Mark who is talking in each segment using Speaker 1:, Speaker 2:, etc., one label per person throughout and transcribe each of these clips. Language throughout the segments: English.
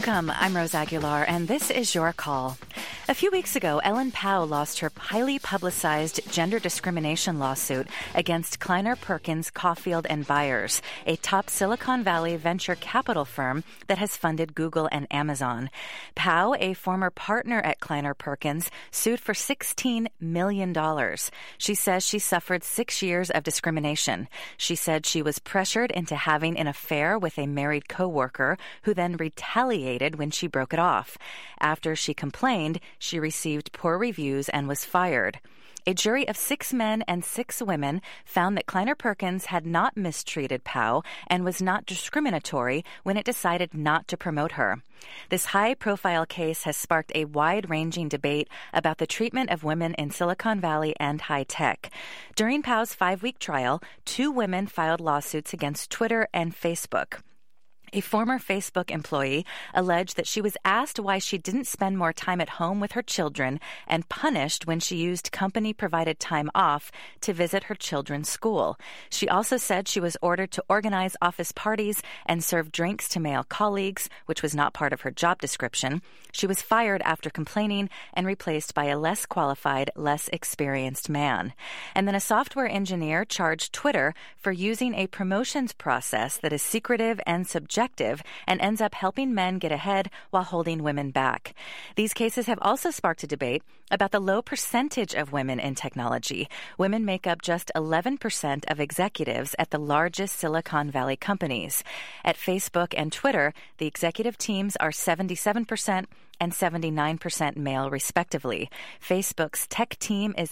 Speaker 1: Welcome. I'm Rose Aguilar, and this is Your Call. A few weeks ago, Ellen Pao lost her highly publicized gender discrimination lawsuit against Kleiner Perkins, Caulfield & Byers, a top Silicon Valley venture capital firm that has funded Google and Amazon. Pao, a former partner at Kleiner Perkins, sued for $16 million. She says she suffered 6 years of discrimination. She said she was pressured into having an affair with a married coworker who then retaliated when she broke it off. After she complained, she received poor reviews and was fired. A jury of 6 men and 6 women found that Kleiner Perkins had not mistreated Pao and was not discriminatory when it decided not to promote her. This high-profile case has sparked a wide-ranging debate about the treatment of women in Silicon Valley and high tech. During Pao's 5-week trial, 2 women filed lawsuits against Twitter and Facebook. A former Facebook employee alleged that she was asked why she didn't spend more time at home with her children and punished when she used company-provided time off to visit her children's school. She also said she was ordered to organize office parties and serve drinks to male colleagues, which was not part of her job description. She was fired after complaining and replaced by a less qualified, less experienced man. And then a software engineer charged Twitter for using a promotions process that is secretive and subjective and ends up helping men get ahead while holding women back. These cases have also sparked a debate about the low percentage of women in technology. Women make up just 11% of executives at the largest Silicon Valley companies. At Facebook and Twitter, the executive teams are 77% and 79% male, respectively. Facebook's tech team is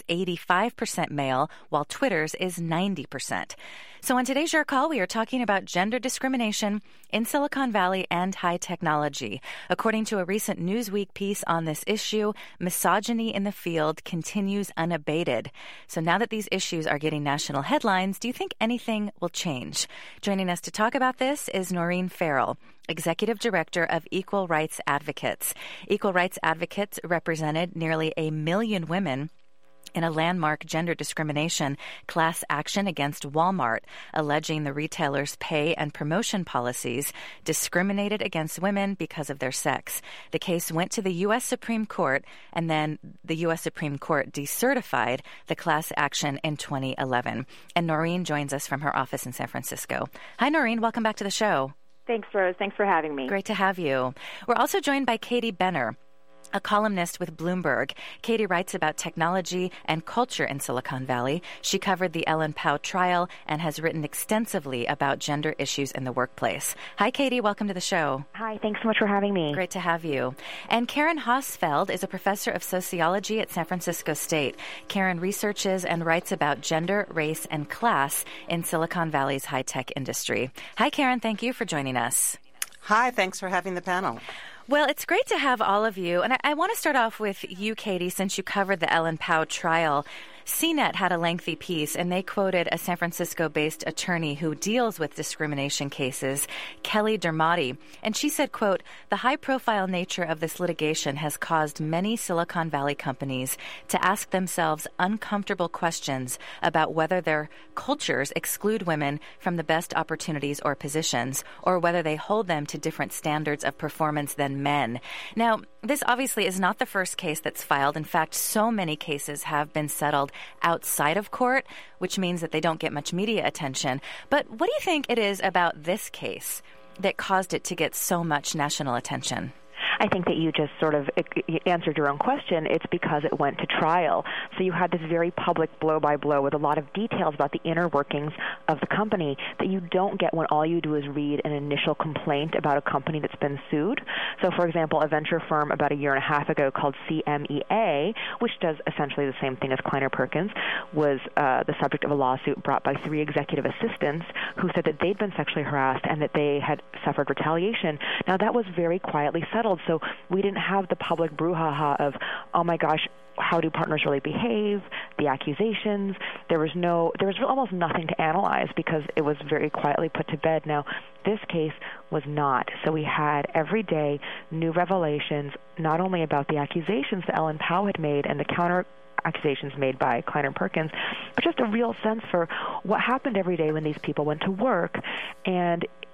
Speaker 1: 85% male, while Twitter's is 90%. So on today's Your Call, we are talking about gender discrimination in Silicon Valley and high technology. According to a recent Newsweek piece on this issue, misogyny in the field continues unabated. So now that these issues are getting national headlines, do you think anything will change? Joining us to talk about this is Noreen Farrell, Executive Director of Equal Rights Advocates. Equal Rights Advocates represented nearly 1 million women in a landmark gender discrimination class action against Walmart, alleging the retailer's pay and promotion policies discriminated against women because of their sex. The case went to the U.S. Supreme Court, and then the U.S. Supreme Court decertified the class action in 2011. And Noreen joins us from her office in San Francisco. Hi, Noreen. Welcome back to the show.
Speaker 2: Thanks, Rose. Thanks for having me.
Speaker 1: Great to have you. We're also joined by Katie Benner, a columnist with Bloomberg. Katie writes about technology and culture in Silicon Valley. She covered the Ellen Pao trial and has written extensively about gender issues in the workplace. Hi, Katie. Welcome to the show.
Speaker 2: Hi. Thanks so much for having me.
Speaker 1: Great to have you. And Karen Hosfeld is a professor of sociology at San Francisco State. Karen researches and writes about gender, race, and class in Silicon Valley's high-tech industry. Hi, Karen. Thank you for joining us.
Speaker 3: Hi. Thanks for having the panel.
Speaker 1: Well, it's great to have all of you. And I want to start off with you, Katie, since you covered the Ellen Pao trial. CNET had a lengthy piece, and they quoted a San Francisco-based attorney who deals with discrimination cases, Kelly Dermody. And she said, quote, "The high-profile nature of this litigation has caused many Silicon Valley companies to ask themselves uncomfortable questions about whether their cultures exclude women from the best opportunities or positions, or whether they hold them to different standards of performance than men." Now, this obviously is not the first case that's filed. In fact, so many cases have been settled outside of court, which means that they don't get much media attention. But what do you think it is about this case that caused it to get so much national attention?
Speaker 2: I think that you just sort of answered your own question. It's because it went to trial. So you had this very public blow-by-blow with a lot of details about the inner workings of the company that you don't get when all you do is read an initial complaint about a company that's been sued. So, for example, a venture firm about 1.5 years ago called CMEA, which does essentially the same thing as Kleiner Perkins, was the subject of a lawsuit brought by 3 executive assistants who said that they'd been sexually harassed and that they had suffered retaliation. Now, that was very quietly settled. So we didn't have the public brouhaha of, oh my gosh, how do partners really behave, the accusations. There was almost nothing to analyze because it was very quietly put to bed. Now, this case was not. So we had every day new revelations, not only about the accusations that Ellen Pao had made and the counter accusations made by Kleiner Perkins, but just a real sense for what happened every day when these people went to work. And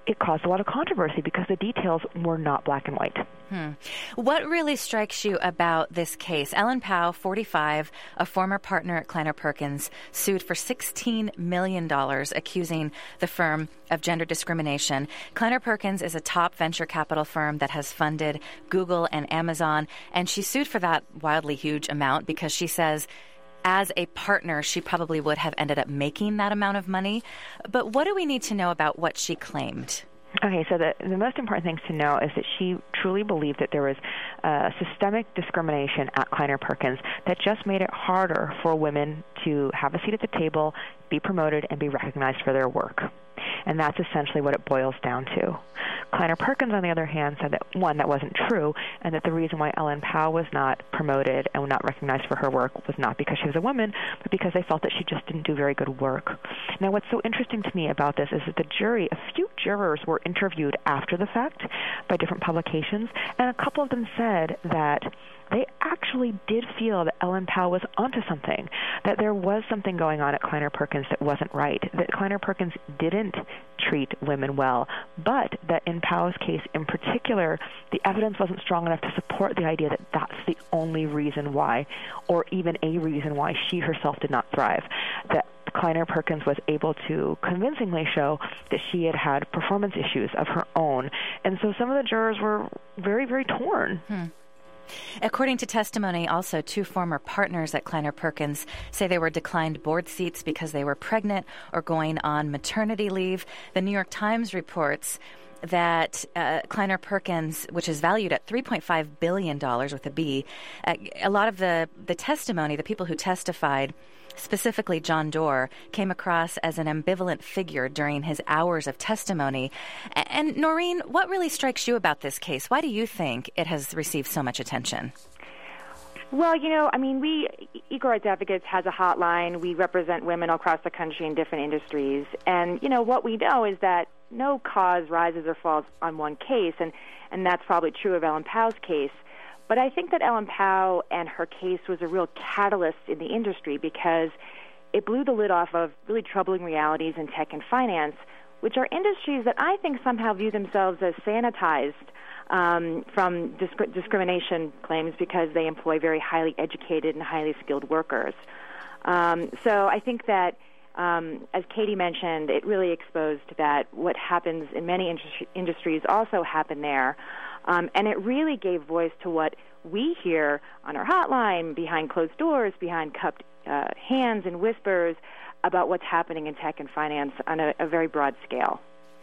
Speaker 2: it caused a lot of controversy because the details were not black and white.
Speaker 1: What really strikes you about this case? Ellen Pao, 45, a former partner at Kleiner Perkins, sued for $16 million, accusing the firm of gender discrimination. Kleiner Perkins is a top venture capital firm that has funded Google and Amazon, and she sued for that wildly huge amount because she says as a partner, she probably would have ended up making that amount of money. But what do we need to know about what she claimed?
Speaker 2: Okay, so the most important things to know is that she truly believed that there was systemic discrimination at Kleiner Perkins that just made it harder for women to have a seat at the table, be promoted, and be recognized for their work. And that's essentially what it boils down to. Kleiner Perkins, on the other hand, said that, one, that wasn't true, and that the reason why Ellen Pao was not promoted and not recognized for her work was not because she was a woman, but because they felt that she just didn't do very good work. Now, what's so interesting to me about this is that the jury, a few jurors were interviewed after the fact by different publications, and a couple of them said that they actually did feel that Ellen Pao was onto something, that there was something going on at Kleiner Perkins that wasn't right, that Kleiner Perkins didn't treat women well, but that in Pao's case in particular, the evidence wasn't strong enough to support the idea that that's the only reason why, or even a reason why she herself did not thrive, that Kleiner Perkins was able to convincingly show that she had had performance issues of her own. And so some of the jurors were very, very torn.
Speaker 1: According to testimony, also, two former partners at Kleiner Perkins say they were declined board seats because they were pregnant or going on maternity leave. The New York Times reports that Kleiner Perkins, which is valued at $3.5 billion with a B, a lot of the testimony, the people who testified, specifically John Doerr, came across as an ambivalent figure during his hours of testimony. And Noreen, what really strikes you about this case? Why do you think it has received so much attention?
Speaker 4: Well, we, Equal Rights Advocates, has a hotline. We represent women all across the country in different industries. And, what we know is that no cause rises or falls on one case, and that's probably true of Ellen Pao's case. But I think that Ellen Pao and her case was a real catalyst in the industry because it blew the lid off of really troubling realities in tech and finance, which are industries that I think somehow view themselves as sanitized from discrimination claims because they employ very highly educated and highly skilled workers. So I think that, as Katie mentioned, it really exposed that what happens in many industries also happen there. And it really gave voice to what we hear on our hotline, behind closed doors, behind cupped hands and whispers about what's happening in tech and finance on a very broad scale.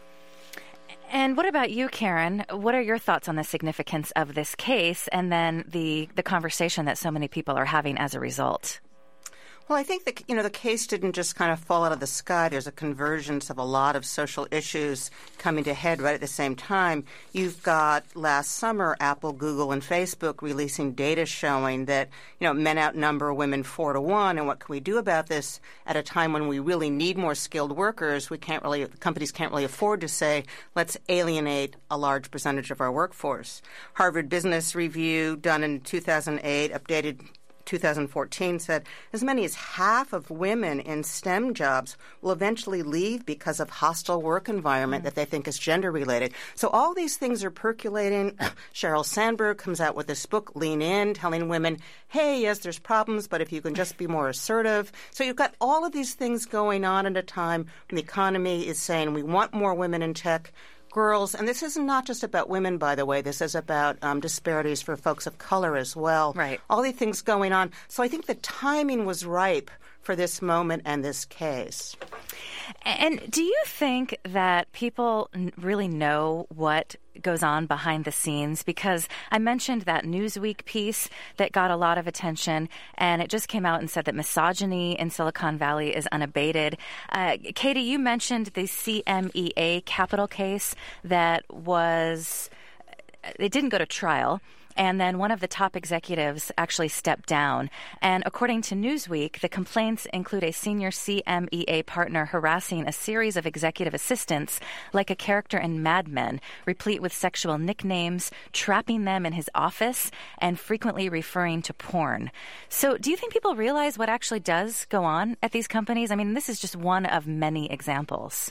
Speaker 1: And what about you, Karen? What are your thoughts on the significance of this case and then the conversation that so many people are having as a result?
Speaker 3: Well, I think the case didn't just kind of fall out of the sky. There's a convergence of a lot of social issues coming to head right at the same time. You've got last summer Apple, Google, and Facebook releasing data showing that men outnumber women 4-1. And what can we do about this at a time when we really need more skilled workers? Companies can't really afford to say, let's alienate a large percentage of our workforce. Harvard Business Review, done in 2008, updated 2014, said as many as half of women in STEM jobs will eventually leave because of hostile work environment that they think is gender-related. So all these things are percolating. Sheryl Sandberg comes out with this book, Lean In, telling women, hey, yes, there's problems, but if you can just be more assertive. So you've got all of these things going on at a time when the economy is saying we want more women in tech. Girls, and this is not just about women, by the way. This is about disparities for folks of color as well.
Speaker 1: Right.
Speaker 3: All these things going on. So I think the timing was ripe for this moment and this case.
Speaker 1: And do you think that people really know what goes on behind the scenes? Because I mentioned that Newsweek piece that got a lot of attention, and it just came out and said that misogyny in Silicon Valley is unabated. Katie, you mentioned the CMEA capital case that it didn't go to trial. And then one of the top executives actually stepped down. And according to Newsweek, the complaints include a senior CMEA partner harassing a series of executive assistants like a character in Mad Men, replete with sexual nicknames, trapping them in his office, and frequently referring to porn. So do you think people realize what actually does go on at these companies? I mean, this is just one of many examples.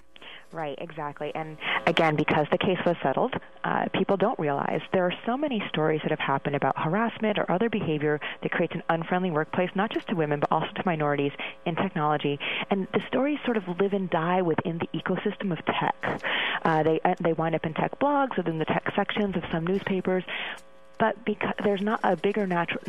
Speaker 2: Right, exactly. And again, because the case was settled, people don't realize there are so many stories that have happened about harassment or other behavior that creates an unfriendly workplace, not just to women, but also to minorities in technology. And the stories sort of live and die within the ecosystem of tech. They wind up in tech blogs, within the tech sections of some newspapers. But because there's not a bigger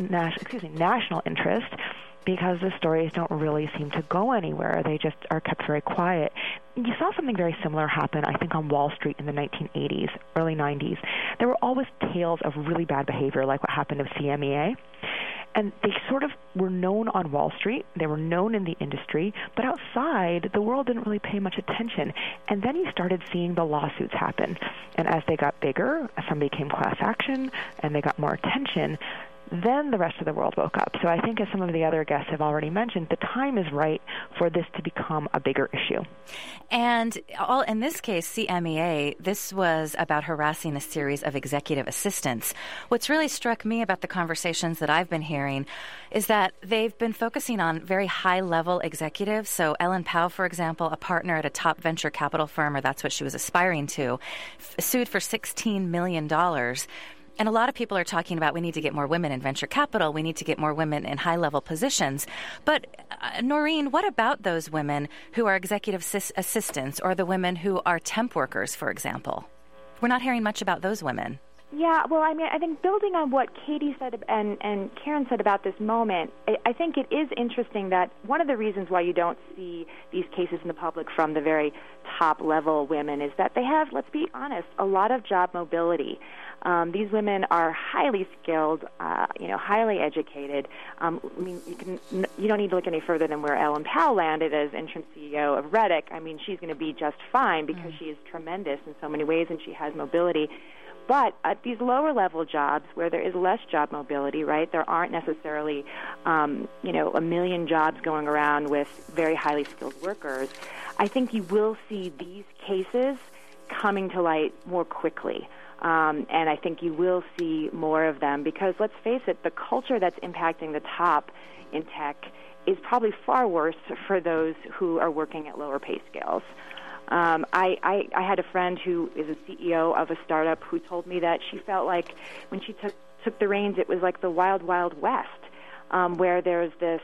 Speaker 2: national interest, because the stories don't really seem to go anywhere. They just are kept very quiet. You saw something very similar happen, I think, on Wall Street in the 1980s, early 90s. There were always tales of really bad behavior, like what happened to CMEA. And they sort of were known on Wall Street. They were known in the industry. But outside, the world didn't really pay much attention. And then you started seeing the lawsuits happen. And as they got bigger, some became class action, and they got more attention, then the rest of the world woke up. So I think, as some of the other guests have already mentioned, the time is right for this to become a bigger issue.
Speaker 1: And in this case, CMEA, this was about harassing a series of executive assistants. What's really struck me about the conversations that I've been hearing is that they've been focusing on very high-level executives. So Ellen Pao, for example, a partner at a top venture capital firm, or that's what she was aspiring to, sued for $16 million. And a lot of people are talking about we need to get more women in venture capital. We need to get more women in high-level positions. But, Noreen, what about those women who are executive assistants or the women who are temp workers, for example? We're not hearing much about those women.
Speaker 4: Yeah, well, I mean, I think building on what Katie said and Karen said about this moment, I think it is interesting that one of the reasons why you don't see these cases in the public from the very top-level women is that they have, let's be honest, a lot of job mobility. These women are highly skilled, highly educated. I mean, you don't need to look any further than where Ellen Pao landed as interim CEO of Reddit. I mean, she's going to be just fine because she is tremendous in so many ways and she has mobility. But at these lower-level jobs where there is less job mobility, right, there aren't necessarily, a million jobs going around with very highly skilled workers, I think you will see these cases coming to light more quickly. And I think you will see more of them because, let's face it, the culture that's impacting the top in tech is probably far worse for those who are working at lower pay scales. I had a friend who is a CEO of a startup who told me that she felt like when she took the reins, it was like the wild, wild west, where there's this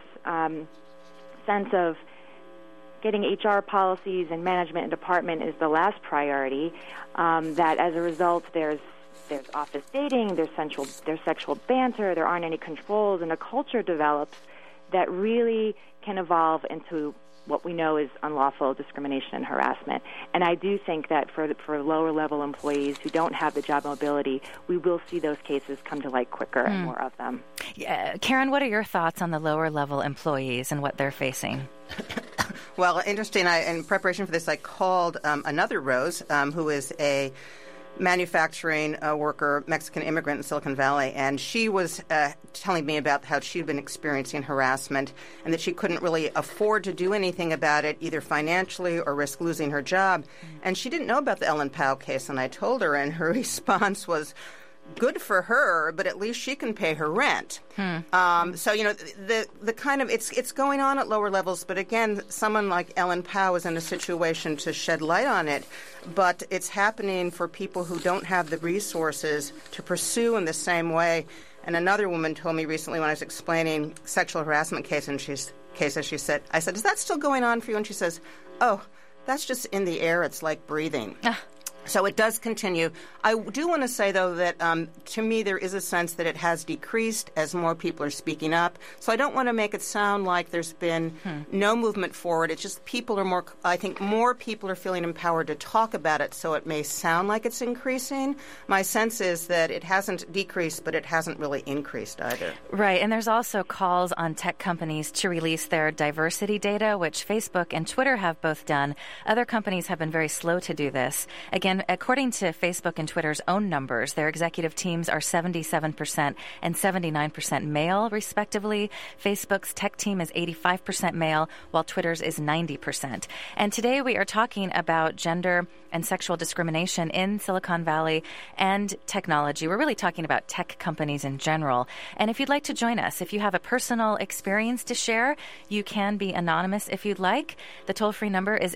Speaker 4: sense of getting HR policies and management and department is the last priority, that as a result there's office dating, there's sexual banter, there aren't any controls, and a culture develops that really can evolve into what we know is unlawful discrimination and harassment. And I do think that for lower-level employees who don't have the job mobility, we will see those cases come to light quicker and more of them.
Speaker 1: Yeah. Karen, what are your thoughts on the lower-level employees and what they're facing?
Speaker 3: Well, interesting. In preparation for this, I called another Rose, who is a manufacturing worker, Mexican immigrant in Silicon Valley, and she was telling me about how she'd been experiencing harassment and that she couldn't really afford to do anything about it, either financially or risk losing her job. And she didn't know about the Ellen Pao case, and I told her, and her response was, good for her, but at least she can pay her rent. So, the kind of, it's going on at lower levels, but again, someone like Ellen Pao is in a situation to shed light on it, but it's happening for people who don't have the resources to pursue in the same way. And another woman told me recently when I was explaining sexual harassment cases, she said, I said, is that still going on for you? And she says, oh, that's just in the air. It's like breathing. So it does continue. I do want to say, though, that to me there is a sense that it has decreased as more people are speaking up. So I don't want to make it sound like there's been no movement forward. It's just people are more, I think more people are feeling empowered to talk about it, so it may sound like it's increasing. My sense is that it hasn't decreased, but it hasn't really increased either.
Speaker 1: Right, and there's also calls on tech companies to release their diversity data, which Facebook and Twitter have both done. Other companies have been very slow to do this. Again, And according to Facebook and Twitter's own numbers, their executive teams are 77% and 79% male, respectively. Facebook's tech team is 85% male, while Twitter's is 90%. And today we are talking about gender and sexual discrimination in Silicon Valley and technology. We're really talking about tech companies in general. And if you'd like to join us, if you have a personal experience to share, you can be anonymous if you'd like. The toll-free number is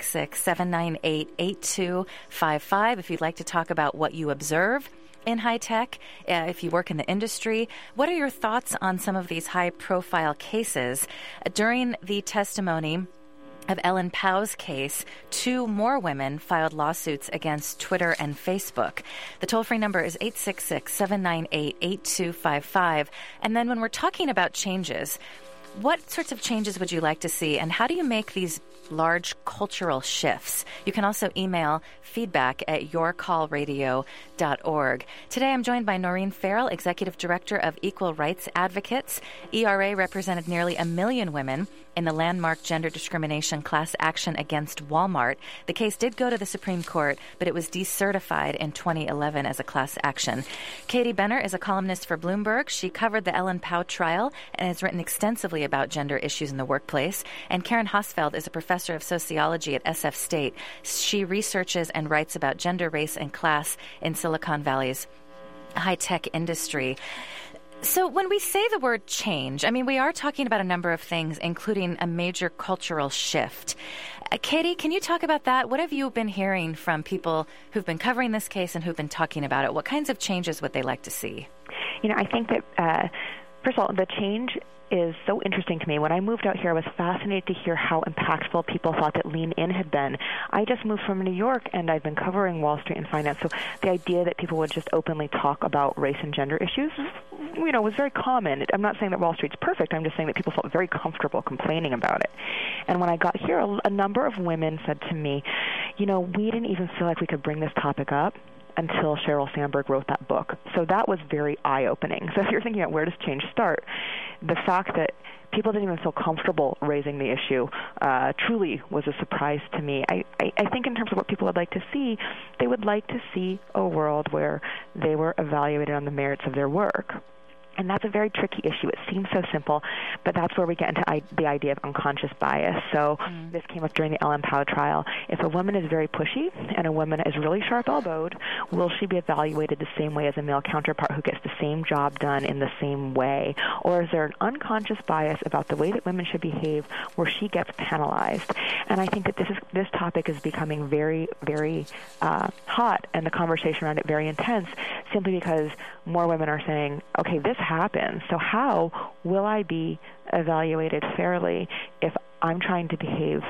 Speaker 1: 866-798-8255 if you'd like to talk about what you observe in high tech, if you work in the industry. What are your thoughts on some of these high-profile cases? During the testimony of Ellen Pau's case, 2 more women filed lawsuits against Twitter and Facebook. The toll-free number is 866-798-8255. And then when we're talking about changes, what sorts of changes would you like to see, and how do you make these large cultural shifts? You can also email feedback@yourcallradio.org. Today I'm joined by Noreen Farrell, Executive Director of Equal Rights Advocates. ERA represented nearly 1 million women in the landmark gender discrimination class action against Walmart. The case did go to the Supreme Court, but it was decertified in 2011 as a class action. Katie Benner is a columnist for Bloomberg. She covered the Ellen Pau trial and has written extensively about gender issues in the workplace. And Karen Hosfeld is a professor of sociology at SF State. She researches and writes about gender, race, and class in Silicon Valley's high-tech industry. So when we say the word change, I mean, we are talking about a number of things, including a major cultural shift. Katie, can you talk about that? What have you been hearing from people who've been covering this case and who've been talking about it? What kinds of changes would they like to see?
Speaker 2: I think that, first of all, the change is so interesting to me. When I moved out here, I was fascinated to hear how impactful people thought that Lean In had been. I just moved from New York, and I've been covering Wall Street and finance, so the idea that people would just openly talk about race and gender issues, was very common. I'm not saying that Wall Street's perfect. I'm just saying that people felt very comfortable complaining about it. And when I got here, a number of women said to me, we didn't even feel like we could bring this topic up until Sheryl Sandberg wrote that book. So that was very eye-opening. So if you're thinking about where does change start, the fact that people didn't even feel comfortable raising the issue truly was a surprise to me. I think in terms of what people would like to see, they would like to see a world where they were evaluated on the merits of their work. And that's a very tricky issue. It seems so simple, but that's where we get into the idea of unconscious bias. So this came up during the Ellen Pau trial. If a woman is very pushy and a woman is really sharp-elbowed, will she be evaluated the same way as a male counterpart who gets the same job done in the same way? Or is there an unconscious bias about the way that women should behave where she gets penalized? And I think that this topic is becoming very, very hot, and the conversation around it very intense, simply because more women are saying, okay, this happens, so how will I be evaluated fairly if I'm trying to behave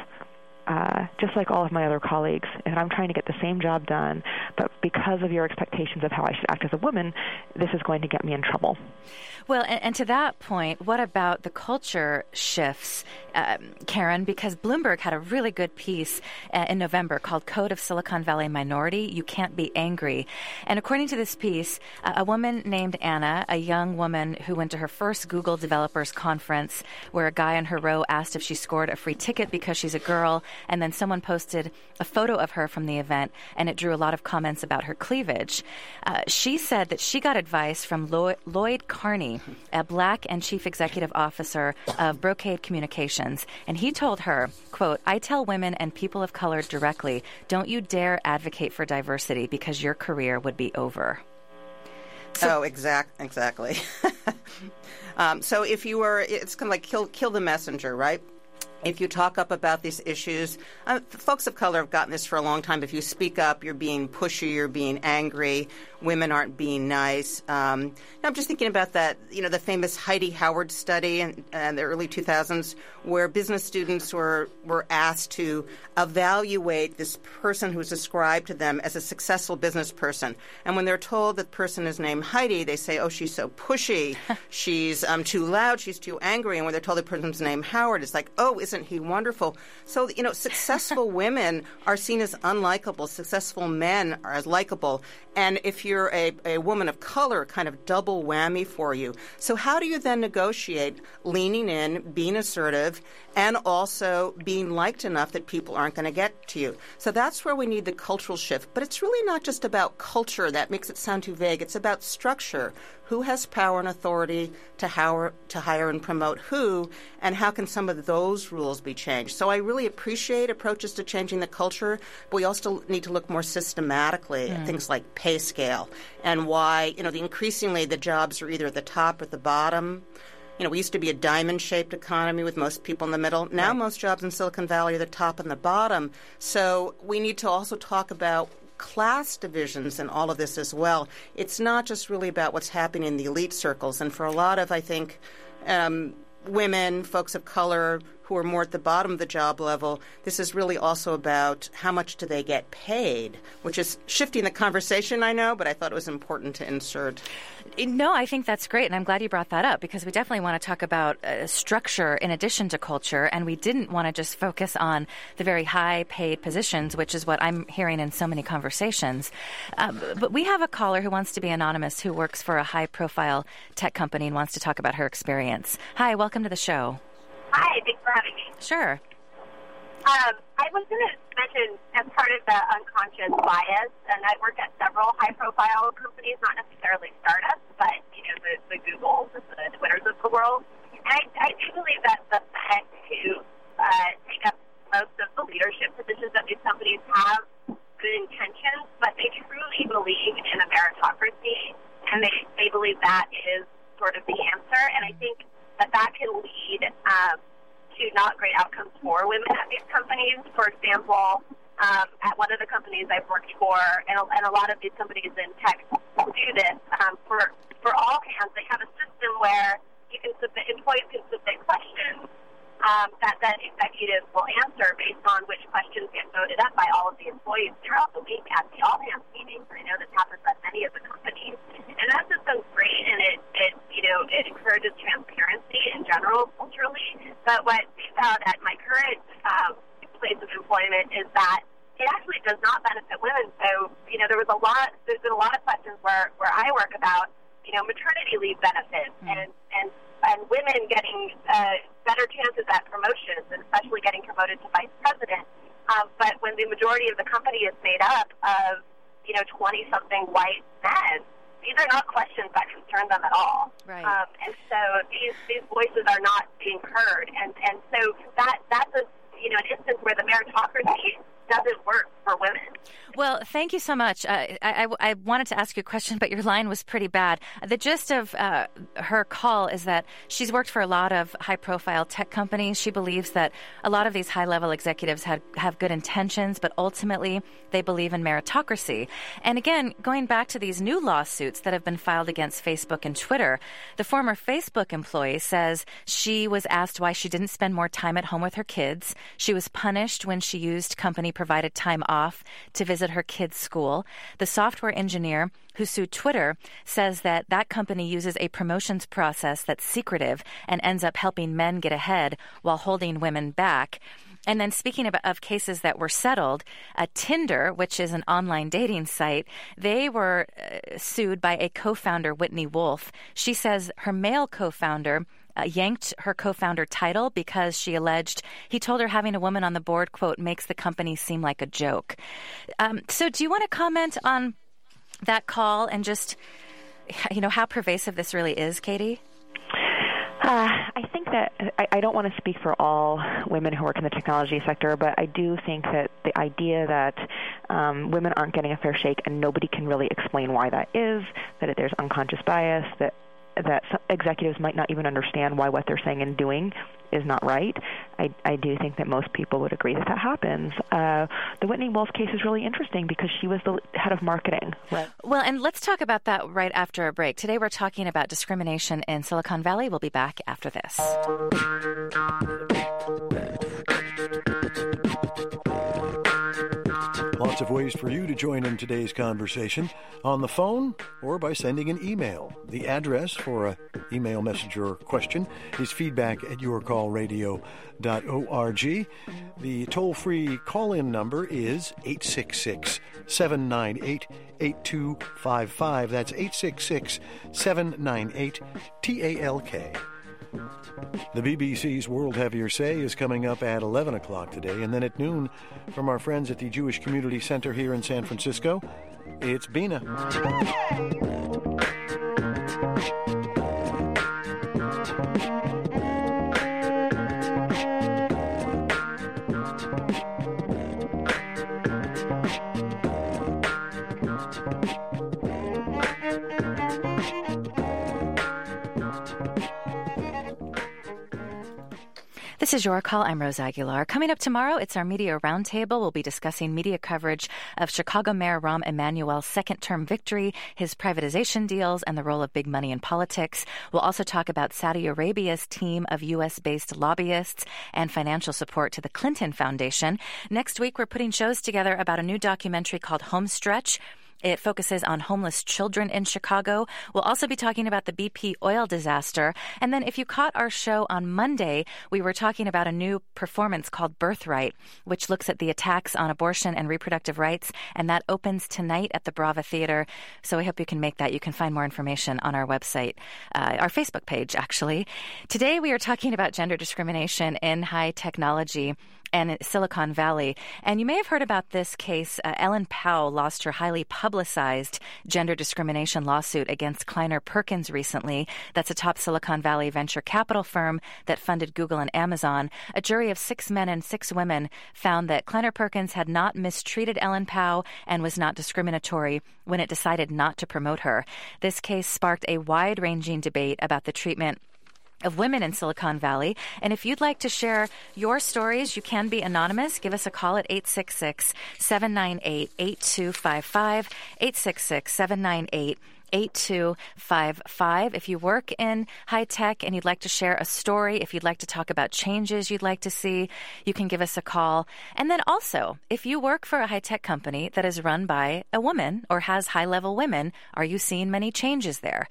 Speaker 2: just like all of my other colleagues, and I'm trying to get the same job done, but because of your expectations of how I should act as a woman, this is going to get me in trouble.
Speaker 1: Well, and to that point, what about the culture shifts, Karen? Because Bloomberg had a really good piece in November called Code of Silicon Valley Minority, You Can't Be Angry. And according to this piece, a woman named Anna, a young woman who went to her first Google Developers Conference, where a guy in her row asked if she scored a free ticket because she's a girl, and then someone posted a photo of her from the event, and it drew a lot of comments about her cleavage. She said that she got advice from Lloyd Carney, a black and chief executive officer of Brocade Communications, and he told her, quote, "I tell women and people of color directly, don't you dare advocate for diversity because your career would be over."
Speaker 3: So, exactly. So if you were, it's kind of like kill the messenger, right? If you talk up about these issues, folks of color have gotten this for a long time. If you speak up, you're being pushy, you're being angry, women aren't being nice. I'm just thinking about that, the famous Heidi Howard study in the early 2000s, where business students were asked to evaluate this person who's ascribed to them as a successful business person. And when they're told that person is named Heidi, they say, oh, she's so pushy, she's too loud, she's too angry. And when they're told the person's named Howard, it's like, oh, isn't he wonderful? So, successful women are seen as unlikable. Successful men are as likable. And if you're a woman of color, kind of double whammy for you. So how do you then negotiate leaning in, being assertive, and also being liked enough that people aren't going to get to you? So that's where we need the cultural shift. But it's really not just about culture. That makes it sound too vague. It's about structure. Who has power and authority to hire and promote who, and how can some of those rules be changed? So I really appreciate approaches to changing the culture, but we also need to look more systematically at things like pay scale and why, increasingly the jobs are either at the top or the bottom. We used to be a diamond-shaped economy with most people in the middle. Now most jobs in Silicon Valley are the top and the bottom. So we need to also talk about class divisions in all of this as well. It's not just really about what's happening in the elite circles. And for a lot of, I think, women, folks of color who are more at the bottom of the job level, this is really also about how much do they get paid, which is shifting the conversation, I know, but I thought it was important to insert.
Speaker 1: No, I think that's great, and I'm glad you brought that up because we definitely want to talk about structure in addition to culture, and we didn't want to just focus on the very high-paid positions, which is what I'm hearing in so many conversations. But we have a caller who wants to be anonymous who works for a high-profile tech company and wants to talk about her experience. Hi, welcome to the show.
Speaker 5: Hi, thanks for having me.
Speaker 1: Sure.
Speaker 5: I was going to mention, as part of the unconscious bias, and I work at several high-profile companies, not necessarily startups, but, the Googles, the Twitters of the world. And I do believe that the fact to take up most of the leadership positions of these companies have good intentions, but they truly believe in a meritocracy, and they believe that is sort of the answer. And I think that can lead to not great outcomes for women at these companies. For example, at one of the companies I've worked for, and a lot of these companies in tech do this, for all hands, they have a system where employees can submit questions that executives will answer based on which questions get voted up by all of the employees throughout the week at the all-hands meetings. I know this happens at many of the companies. And that system's great, and it encourages transparency in general culturally. But what we found at my current place of employment is that it actually does not benefit women. So, there's been a lot of questions where I work about, maternity leave benefits and women getting better chances at promotions, and especially getting promoted to vice president. But when the majority of the company is made up of, 20-something white men, these are not questions that concern them at all.
Speaker 1: Right.
Speaker 5: And so these voices are not being heard. And so that's an instance where the meritocracy doesn't work for women.
Speaker 1: Well, thank you so much. I wanted to ask you a question, but your line was pretty bad. The gist of her call is that she's worked for a lot of high-profile tech companies. She believes that a lot of these high-level executives have good intentions, but ultimately they believe in meritocracy. And again, going back to these new lawsuits that have been filed against Facebook and Twitter, the former Facebook employee says she was asked why she didn't spend more time at home with her kids. She was punished when she used company-provided time off to visit her kids' school. The software engineer who sued Twitter says that company uses a promotions process that's secretive and ends up helping men get ahead while holding women back. And then speaking of cases that were settled, Tinder, which is an online dating site, they were sued by a co-founder, Whitney Wolf. She says her male co-founder yanked her co-founder title because she alleged he told her having a woman on the board, quote, makes the company seem like a joke. So do you want to comment on that call and just, how pervasive this really is, Katie?
Speaker 2: I think that I don't want to speak for all women who work in the technology sector, but I do think that the idea that women aren't getting a fair shake and nobody can really explain why that is, that there's unconscious bias, that some executives might not even understand why what they're saying and doing is not right. I do think that most people would agree that happens. The Whitney Wolf case is really interesting because she was the head of marketing. Right.
Speaker 1: Well, and let's talk about that right after a break. Today we're talking about discrimination in Silicon Valley. We'll be back after this.
Speaker 6: Lots of ways for you to join in today's conversation, on the phone or by sending an email. The address for an email message or question is feedback@yourcallradio.org. The toll-free call-in number is 866-798-8255. That's 866-798-TALK. The BBC's World Have Your Say is coming up at 11 o'clock today, and then at noon from our friends at the Jewish Community Center here in San Francisco, it's Bina.
Speaker 1: This is Your Call. I'm Rose Aguilar. Coming up tomorrow, it's our Media Roundtable. We'll be discussing media coverage of Chicago Mayor Rahm Emanuel's second-term victory, his privatization deals, and the role of big money in politics. We'll also talk about Saudi Arabia's team of U.S.-based lobbyists and financial support to the Clinton Foundation. Next week, we're putting shows together about a new documentary called Homestretch. It focuses on homeless children in Chicago. We'll also be talking about the BP oil disaster. And then if you caught our show on Monday, we were talking about a new performance called Birthright, which looks at the attacks on abortion and reproductive rights. And that opens tonight at the Brava Theater. So I hope you can make that. You can find more information on our website, our Facebook page, actually. Today we are talking about gender discrimination in high technology and Silicon Valley. And you may have heard about this case. Ellen Pao lost her highly publicized gender discrimination lawsuit against Kleiner Perkins recently. That's a top Silicon Valley venture capital firm that funded Google and Amazon. A jury of 6 men and 6 women found that Kleiner Perkins had not mistreated Ellen Pao and was not discriminatory when it decided not to promote her. This case sparked a wide-ranging debate about the treatment of women in Silicon Valley. And if you'd like to share your stories, you can be anonymous. Give us a call at 866-798-8255, 866-798-8255. If you work in high tech and you'd like to share a story, if you'd like to talk about changes you'd like to see, you can give us a call. And then also, if you work for a high tech company that is run by a woman or has high level women, are you seeing many changes there?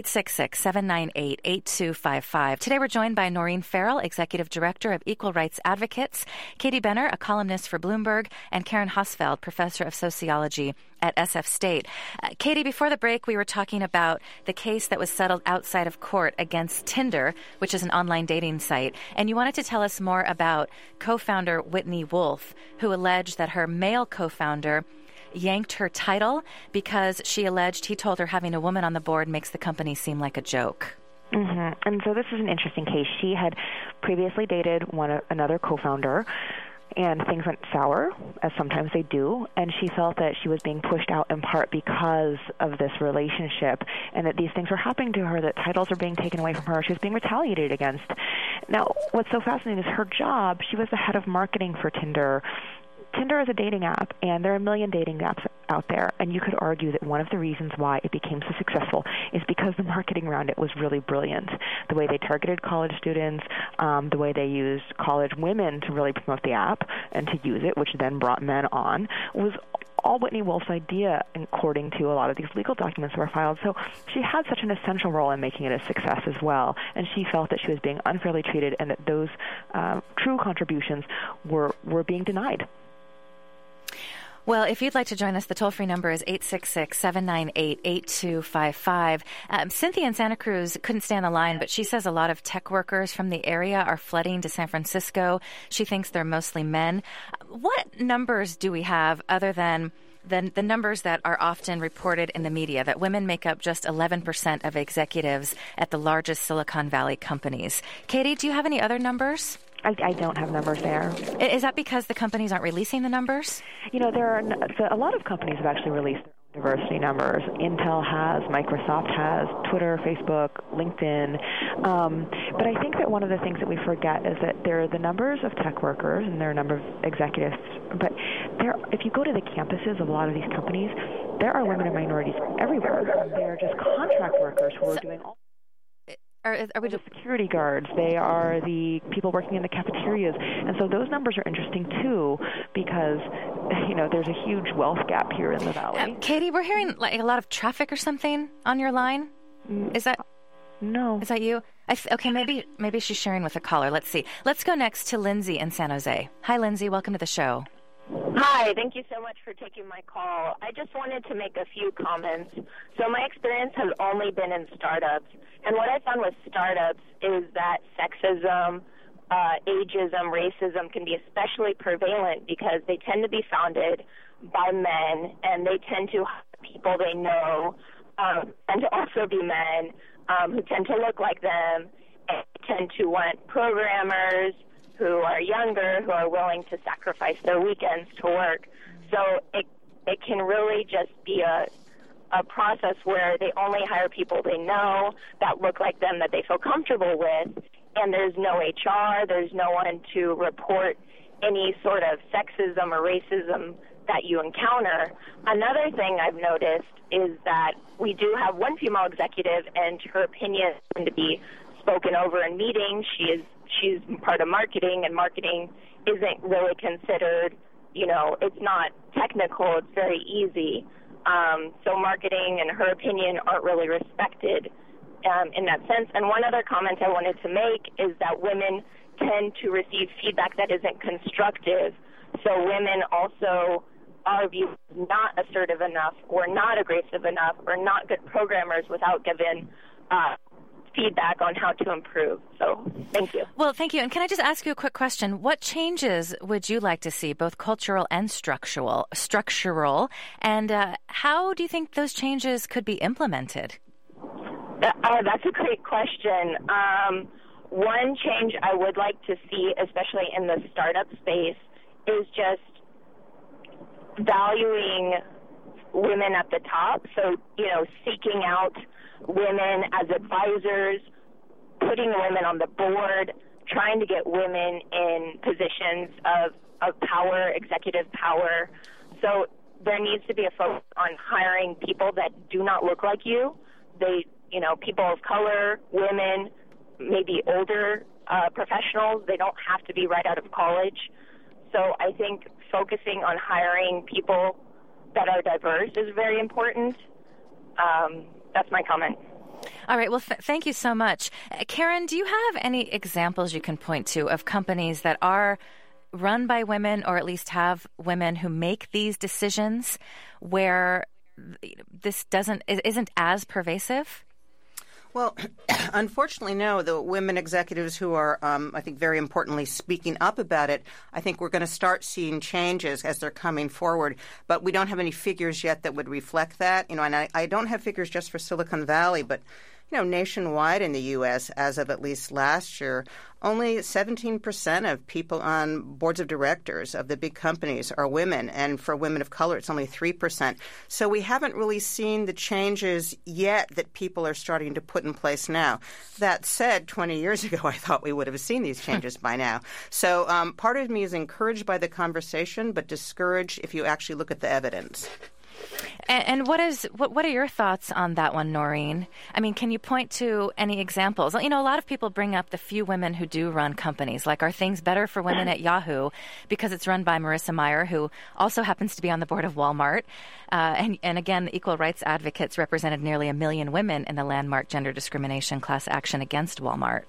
Speaker 1: 866-798-8255. Today we're joined by Noreen Farrell, Executive Director of Equal Rights Advocates, Katie Benner, a columnist for Bloomberg, and Karen Hosfeld, Professor of Sociology at SF State. Katie, before the break, we were talking about the case that was settled outside of court against Tinder, which is an online dating site. And you wanted to tell us more about co-founder Whitney Wolfe, who alleged that her male co-founder yanked her title because she alleged he told her having a woman on the board makes the company seem like a joke.
Speaker 2: Mm-hmm. And so this is an interesting case. She had previously dated another co-founder, and things went sour, as sometimes they do, and she felt that she was being pushed out in part because of this relationship, and that these things were happening to her, that titles were being taken away from her, she was being retaliated against. Now, what's so fascinating is her job, she was the head of marketing for Tinder. Tinder is a dating app, and there are a million dating apps out there, and you could argue that one of the reasons why it became so successful is because the marketing around it was really brilliant. The way they targeted college students, the way they used college women to really promote the app and to use it, which then brought men on, was all Whitney Wolfe's idea, according to a lot of these legal documents that were filed. So she had such an essential role in making it a success as well, and she felt that she was being unfairly treated and that those true contributions were being denied.
Speaker 1: Well, if you'd like to join us, the toll-free number is 866-798-8255. Cynthia in Santa Cruz couldn't stand the line, but she says a lot of tech workers from the area are flooding to San Francisco. She thinks they're mostly men. What numbers do we have other than the numbers that are often reported in the media, that women make up just 11% of executives at the largest Silicon Valley companies? Katie, do you have any other numbers?
Speaker 2: I don't have numbers there.
Speaker 1: Is that because the companies aren't releasing the numbers?
Speaker 2: You know, a lot of companies have actually released their own diversity numbers. Intel has, Microsoft has, Twitter, Facebook, LinkedIn. But I think that one of the things that we forget is that there are the numbers of tech workers and there are a number of executives. But if you go to the campuses of a lot of these companies, there are women and minorities everywhere. They're just contract workers who are doing all.
Speaker 1: Are we
Speaker 2: the security guards. They are the people working in the cafeterias. And so those numbers are interesting, too, because, there's a huge wealth gap here in the Valley.
Speaker 1: Katie, we're hearing like a lot of traffic or something on your line. Is that...
Speaker 2: No.
Speaker 1: Is that you? Okay, maybe she's sharing with a caller. Let's see. Let's go next to Lindsay in San Jose. Hi, Lindsay. Welcome to the show.
Speaker 7: Hi, thank you so much for taking my call. I just wanted to make a few comments. So my experience has only been in startups, and what I found with startups is that sexism, ageism, racism can be especially prevalent because they tend to be founded by men, and they tend to hire people they know, and to also be men who tend to look like them, and tend to want programmers who are younger, who are willing to sacrifice their weekends to work. So it can really just be a process where they only hire people they know that look like them, that they feel comfortable with, and there's no HR, there's no one to report any sort of sexism or racism that you encounter. Another thing I've noticed is that we do have one female executive, and her opinion is going to be spoken over in meetings. She's part of marketing, and marketing isn't really considered, it's not technical, it's very easy. So marketing and her opinion aren't really respected in that sense. And one other comment I wanted to make is that women tend to receive feedback that isn't constructive. So women also are viewed as not assertive enough or not aggressive enough or not good programmers without given feedback on how to improve. So thank you.
Speaker 1: Well, thank you. And can I just ask you a quick question? What changes would you like to see, both cultural and structural? And how do you think those changes could be implemented?
Speaker 7: That's a great question. One change I would like to see, especially in the startup space, is just valuing women at the top. So, seeking out women as advisors, putting women on the board, trying to get women in positions of power, executive power. So there needs to be a focus on hiring people that do not look like you. People of color, women, maybe older professionals. They don't have to be right out of college. So I think focusing on hiring people that are diverse is very important. That's my comment.
Speaker 1: All right. Well, thank you so much. Karen, do you have any examples you can point to of companies that are run by women, or at least have women who make these decisions, where this isn't as pervasive?
Speaker 3: Well, unfortunately, no. The women executives who are, I think, very importantly speaking up about it, I think we're going to start seeing changes as they're coming forward. But we don't have any figures yet that would reflect that. And I don't have figures just for Silicon Valley, but nationwide in the U.S., as of at least last year, only 17% of people on boards of directors of the big companies are women. And for women of color, it's only 3%. So we haven't really seen the changes yet that people are starting to put in place now. That said, 20 years ago, I thought we would have seen these changes by now. So part of me is encouraged by the conversation, but discouraged if you actually look at the evidence.
Speaker 1: And what are your thoughts on that one, Noreen? I mean, can you point to any examples? A lot of people bring up the few women who do run companies, like are things better for women at Yahoo because it's run by Marissa Mayer, who also happens to be on the board of Walmart. And again, the Equal Rights Advocates represented nearly 1 million women in the landmark gender discrimination class action against Walmart.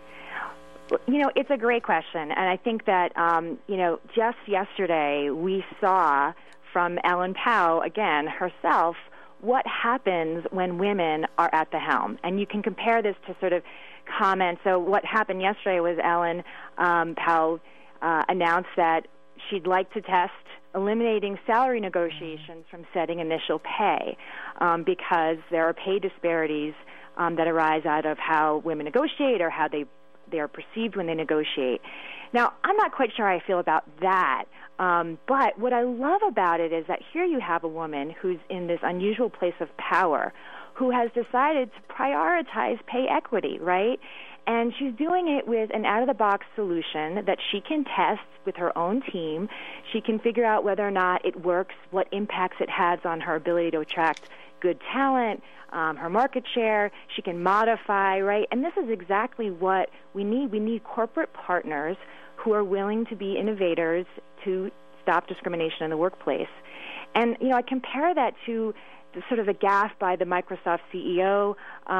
Speaker 4: It's a great question. And I think that, just yesterday we saw from Ellen Pao, again, herself, what happens when women are at the helm. And you can compare this to sort of comments. So what happened yesterday was Ellen Pao announced that she'd like to test eliminating salary negotiations from setting initial pay because there are pay disparities that arise out of how women negotiate or how they are perceived when they negotiate. Now, I'm not quite sure how I feel about that. But what I love about it is that here you have a woman who's in this unusual place of power who has decided to prioritize pay equity, right? And she's doing it with an out-of-the-box solution that she can test with her own team. She can figure out whether or not it works, what impacts it has on her ability to attract good talent, her market share. She can modify, right? And this is exactly what we need. We need corporate partners who are willing to be innovators to stop discrimination in the workplace. And, I compare that to the sort of the gaffe by the Microsoft CEO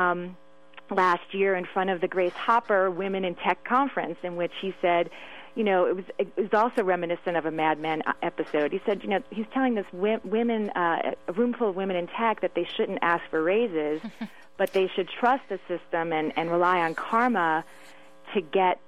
Speaker 4: last year in front of the Grace Hopper Women in Tech conference, in which he said, it was also reminiscent of a Mad Men episode. He said, he's telling this women, a room full of women in tech, that they shouldn't ask for raises, but they should trust the system and rely on karma to get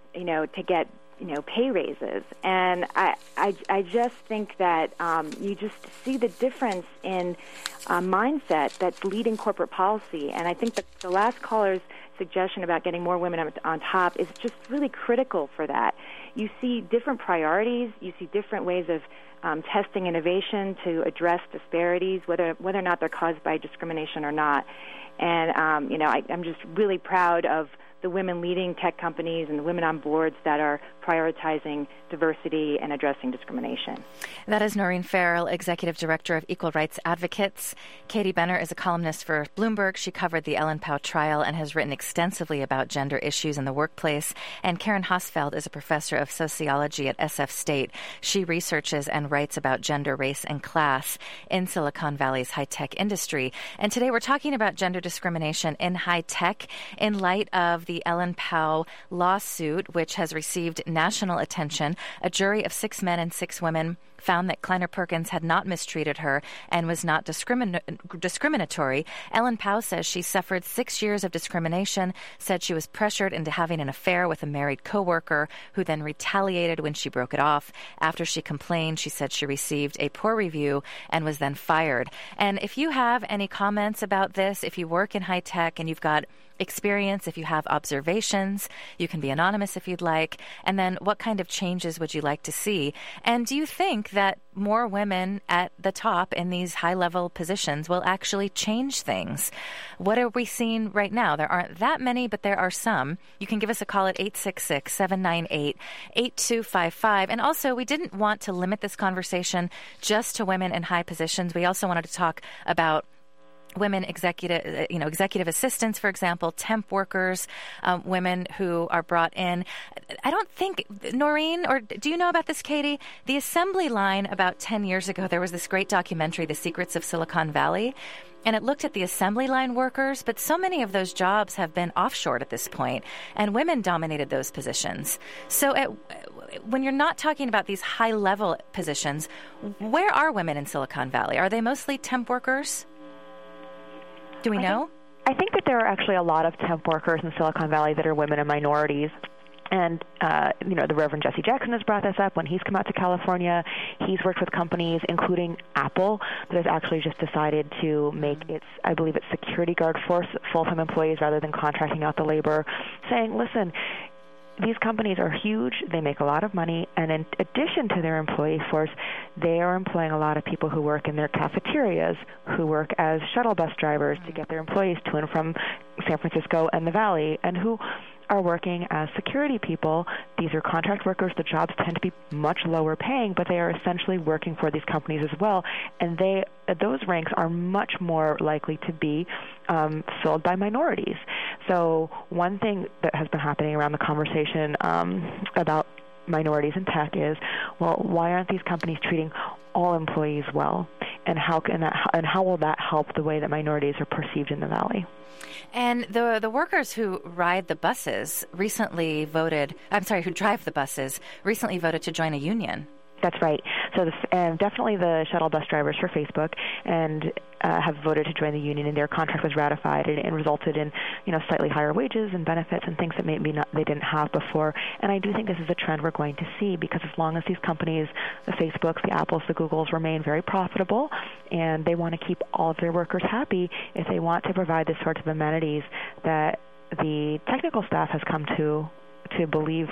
Speaker 4: pay raises. And I just think that you just see the difference in mindset that's leading corporate policy. And I think that the last caller's suggestion about getting more women on top is just really critical for that. You see different priorities. You see different ways of testing innovation to address disparities, whether or not they're caused by discrimination or not. And, I'm just really proud of the women leading tech companies and the women on boards that are prioritizing diversity and addressing discrimination.
Speaker 1: That is Noreen Farrell, Executive Director of Equal Rights Advocates. Katie Benner is a columnist for Bloomberg. She covered the Ellen Pao trial and has written extensively about gender issues in the workplace. And Karen Hosfeld is a professor of sociology at SF State. She researches and writes about gender, race, and class in Silicon Valley's high-tech industry. And today we're talking about gender discrimination in high-tech in light of the Ellen Pao lawsuit, which has received national attention. A jury of 6 men and 6 women found that Kleiner Perkins had not mistreated her and was not discriminatory. Ellen Pao says she suffered 6 years of discrimination, said she was pressured into having an affair with a married coworker who then retaliated when she broke it off. After she complained, she said she received a poor review and was then fired. And if you have any comments about this, if you work in high tech and you've got experience, if you have observations, you can be anonymous if you'd like. And then what kind of changes would you like to see? And do you think that more women at the top in these high-level positions will actually change things? What are we seeing right now? There aren't that many, but there are some. You can give us a call at 866-798-8255. And also, we didn't want to limit this conversation just to women in high positions. We also wanted to talk about women executive assistants, for example, temp workers, women who are brought in. I don't think, Noreen, or do you know about this, Katie? The assembly line about 10 years ago, there was this great documentary, The Secrets of Silicon Valley, and it looked at the assembly line workers, but so many of those jobs have been offshored at this point, and women dominated those positions. So when you're not talking about these high-level positions, where are women in Silicon Valley? Are they mostly temp workers? Do we know?
Speaker 2: I think that there are actually a lot of temp workers in Silicon Valley that are women and minorities. And, the Reverend Jesse Jackson has brought this up when he's come out to California. He's worked with companies, including Apple, that has actually just decided to make its security guard force full-time employees rather than contracting out the labor, saying, listen, these companies are huge. They make a lot of money. And in addition to their employee force, they are employing a lot of people who work in their cafeterias, who work as shuttle bus drivers to get their employees to and from San Francisco and the Valley, and who are working as security people. These are contract workers. The jobs tend to be much lower paying, but they are essentially working for these companies as well. And those ranks are much more likely to be filled by minorities. So one thing that has been happening around the conversation about minorities in tech is, well, why aren't these companies treating all employees well? And how will that help the way that minorities are perceived in the Valley?
Speaker 1: And the workers who ride the buses who drive the buses recently voted to join a union.
Speaker 2: That's right. So definitely the shuttle bus drivers for Facebook and have voted to join the union, and their contract was ratified and resulted in slightly higher wages and benefits and things that maybe they didn't have before. And I do think this is a trend we're going to see, because as long as these companies, the Facebooks, the Apples, the Googles, remain very profitable, and they want to keep all of their workers happy, if they want to provide the sorts of amenities that the technical staff has come to believe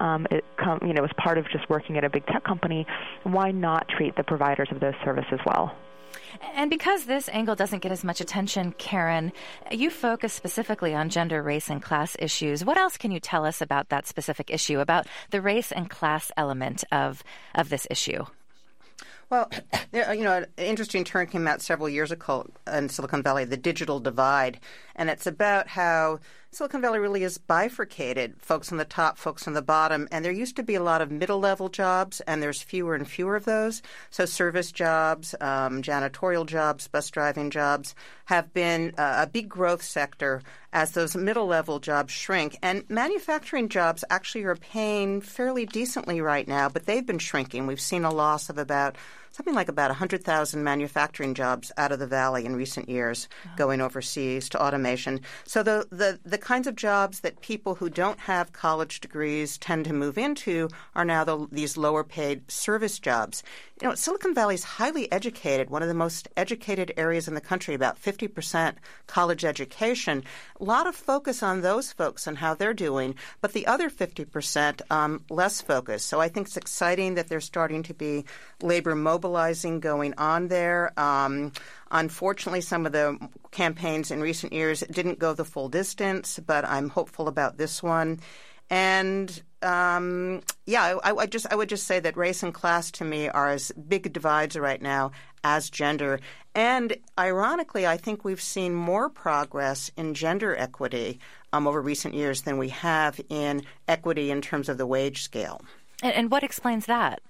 Speaker 2: as part of just working at a big tech company, why not treat the providers of those services well?
Speaker 1: And because this angle doesn't get as much attention, Karen, you focus specifically on gender, race, and class issues. What else can you tell us about that specific issue, about the race and class element of this issue?
Speaker 3: Well, an interesting term came out several years ago in Silicon Valley, the digital divide, and it's about how Silicon Valley really is bifurcated, folks on the top, folks on the bottom, and there used to be a lot of middle-level jobs, and there's fewer and fewer of those. So service jobs, janitorial jobs, bus driving jobs have been a big growth sector as those middle-level jobs shrink. And manufacturing jobs actually are paying fairly decently right now, but they've been shrinking. We've seen a loss of something like about 100,000 manufacturing jobs out of the valley in recent years, going overseas to automation. So the kinds of jobs that people who don't have college degrees tend to move into are now these lower paid service jobs. Silicon Valley is highly educated, one of the most educated areas in the country, about 50% college education. A lot of focus on those folks and how they're doing, but the other 50% less focus. So I think it's exciting that there's starting to be labor mobilizing going on there. Unfortunately, some of the campaigns in recent years didn't go the full distance, but I'm hopeful about this one. And I would just say that race and class to me are as big divides right now as gender. And ironically, I think we've seen more progress in gender equity over recent years than we have in equity in terms of the wage scale.
Speaker 1: And what explains that?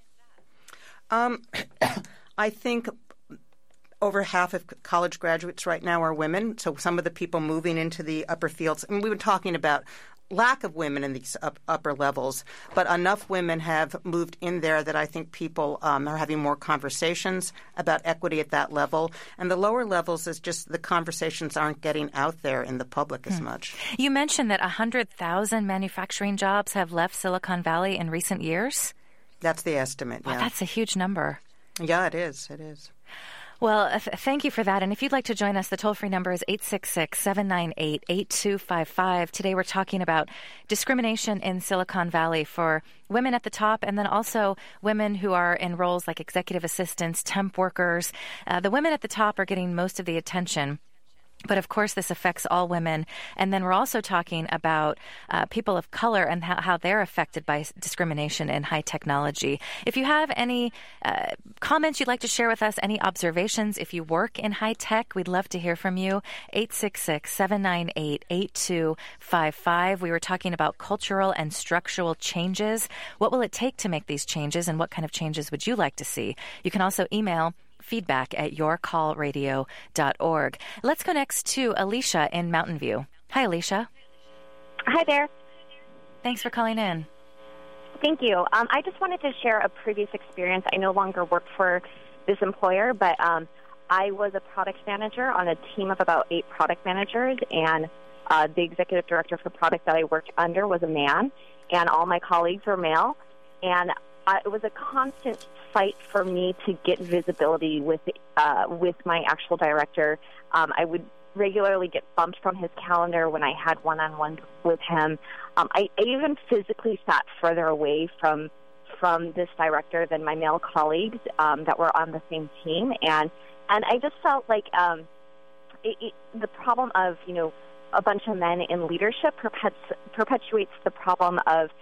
Speaker 3: I think over half of college graduates right now are women. So some of the people moving into the upper fields, we were talking about lack of women in these upper levels, but enough women have moved in there that I think people are having more conversations about equity at that level. And the lower levels is just the conversations aren't getting out there in the public as much.
Speaker 1: You mentioned that 100,000 manufacturing jobs have left Silicon Valley in recent years?
Speaker 3: That's the estimate, yeah.
Speaker 1: Wow, that's a huge number.
Speaker 3: Yeah, it is. It is.
Speaker 1: Well, thank you for that. And if you'd like to join us, the toll-free number is 866-798-8255. Today we're talking about discrimination in Silicon Valley for women at the top and then also women who are in roles like executive assistants, temp workers. The women at the top are getting most of the attention. But, of course, this affects all women. And then we're also talking about people of color and how they're affected by discrimination in high technology. If you have any comments you'd like to share with us, any observations, if you work in high tech, we'd love to hear from you. 866-798-8255. We were talking about cultural and structural changes. What will it take to make these changes, and what kind of changes would you like to see? You can also email feedback@yourcallradio.org. Let's go next to Alicia in Mountain View. Hi, Alicia.
Speaker 8: Hi there.
Speaker 1: Thanks for calling in.
Speaker 8: Thank you. I just wanted to share a previous experience. I no longer work for this employer, but I was a product manager on a team of about 8 product managers, and the executive director for product that I worked under was a man, and all my colleagues were male, and it was a constant fight for me to get visibility with my actual director. I would regularly get bumped from his calendar when I had one-on-one with him. I even physically sat further away from this director than my male colleagues that were on the same team, and I just felt like the problem of a bunch of men in leadership perpetuates the problem of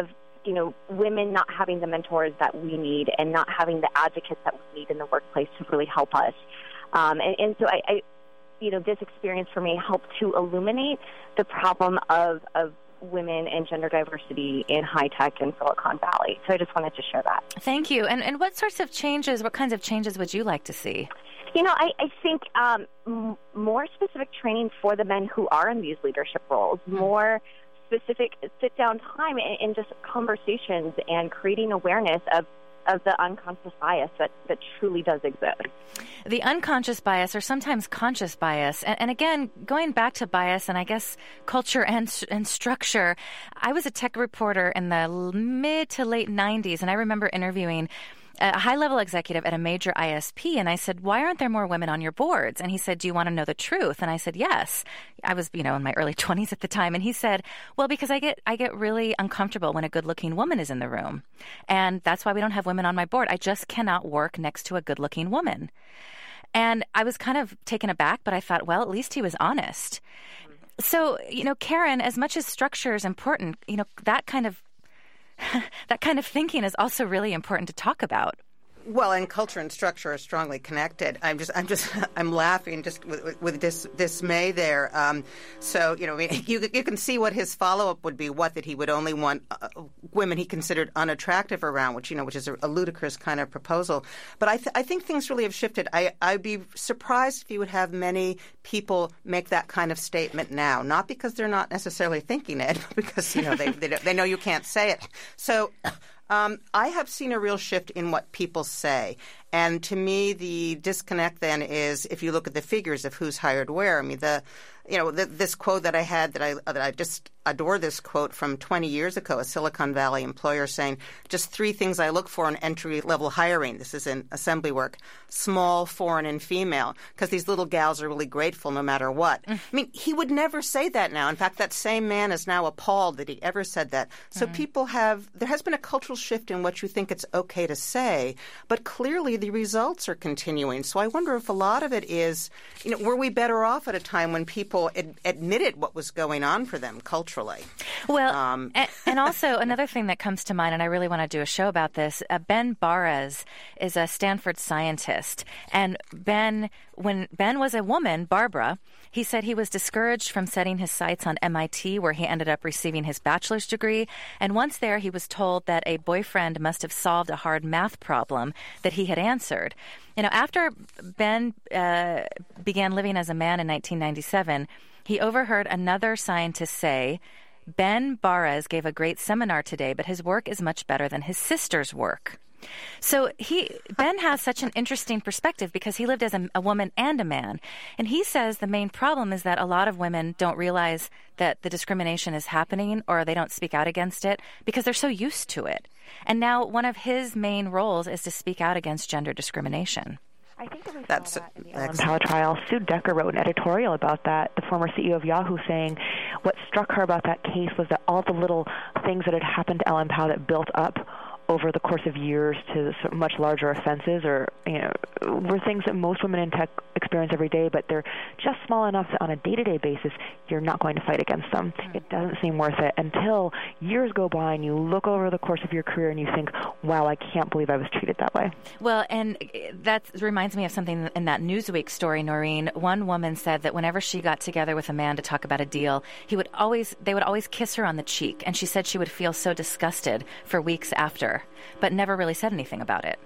Speaker 8: women not having the mentors that we need and not having the advocates that we need in the workplace to really help us. And so I this experience for me helped to illuminate the problem of women and gender diversity in high tech in Silicon Valley. So I just wanted to share that.
Speaker 1: Thank you. And what sorts of changes, what kinds of changes would you like to see?
Speaker 8: I think more specific training for the men who are in these leadership roles, more specific sit-down time and just conversations and creating awareness of the unconscious bias that truly does exist.
Speaker 1: The unconscious bias, or sometimes conscious bias, and again, going back to bias and I guess culture and structure, I was a tech reporter in the mid to late 90s, and I remember interviewing a high-level executive at a major ISP, and I said, why aren't there more women on your boards? And he said, do you want to know the truth? And I said, yes. I was, in my early 20s at the time. And he said, well, because I get really uncomfortable when a good-looking woman is in the room. And that's why we don't have women on my board. I just cannot work next to a good-looking woman. And I was kind of taken aback, but I thought, well, at least he was honest. So, Karen, as much as structure is important, that kind of thinking is also really important to talk about.
Speaker 3: Well, and culture and structure are strongly connected. I'm laughing just with dismay there. So, you know, I mean, you can see what his follow-up would be, that he would only want women he considered unattractive around, which is a ludicrous kind of proposal. But I think things really have shifted. I'd be surprised if you would have many people make that kind of statement now, not because they're not necessarily thinking it, but because, you know, they know you can't say it. So I have seen a real shift in what people say. And to me, the disconnect then is if you look at the figures of who's hired where. I mean, this quote that I had that I just adore, this quote from 20 years ago, a Silicon Valley employer saying, just 3 things I look for in entry-level hiring. This is in assembly work: small, foreign, and female, because these little gals are really grateful no matter what. I mean, he would never say that now. In fact, that same man is now appalled that he ever said that. So there has been a cultural shift in what you think it's okay to say, but clearly the results are continuing. So I wonder if a lot of it is, you know, were we better off at a time when people admitted what was going on for them culturally?
Speaker 1: Well, and also another thing that comes to mind, and I really want to do a show about this, Ben Barres is a Stanford scientist. And when Ben was a woman, Barbara, he said he was discouraged from setting his sights on MIT, where he ended up receiving his bachelor's degree. And once there, he was told that a boyfriend must have solved a hard math problem that he had answered. You know, after Ben began living as a man in 1997, he overheard another scientist say, "Ben Barres gave a great seminar today, but his work is much better than his sister's work." So Ben has such an interesting perspective because he lived as a woman and a man. And he says the main problem is that a lot of women don't realize that the discrimination is happening, or they don't speak out against it because they're so used to it. And now one of his main roles is to speak out against gender discrimination.
Speaker 2: I think that we saw that in the Ellen Pao trial. Sue Decker wrote an editorial about that, the former CEO of Yahoo, saying what struck her about that case was that all the little things that had happened to Ellen Pao that built up over the course of years to much larger offenses, or, you know, were things that most women in tech experience every day, but they're just small enough that on a day-to-day basis you're not going to fight against them. It doesn't seem worth it until years go by and you look over the course of your career and you think, wow, I can't believe I was treated that way.
Speaker 1: Well, and that reminds me of something in that Newsweek story, Noreen. One woman said that whenever she got together with a man to talk about a deal, they would always kiss her on the cheek, and she said she would feel so disgusted for weeks after, but never really said anything about it.